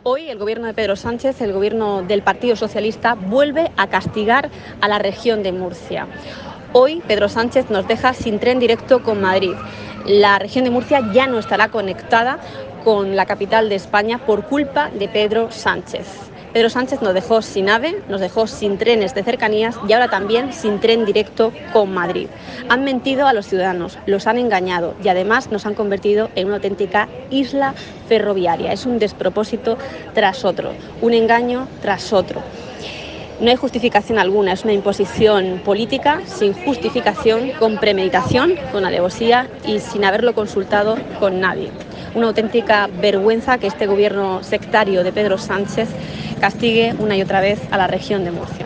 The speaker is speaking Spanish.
Hoy el gobierno de Pedro Sánchez, el gobierno del Partido Socialista, vuelve a castigar a la región de Murcia. Hoy Pedro Sánchez nos deja sin tren directo con Madrid. La región de Murcia ya no estará conectada con la capital de España por culpa de Pedro Sánchez. Pedro Sánchez nos dejó sin AVE, nos dejó sin trenes de cercanías y ahora también sin tren directo con Madrid. Han mentido a los ciudadanos, los han engañado y además nos han convertido en una auténtica isla ferroviaria. Es un despropósito tras otro, un engaño tras otro. No hay justificación alguna, es una imposición política sin justificación, con premeditación, con alevosía y sin haberlo consultado con nadie. Una auténtica vergüenza que este gobierno sectario de Pedro Sánchez castigue una y otra vez a la región de Murcia.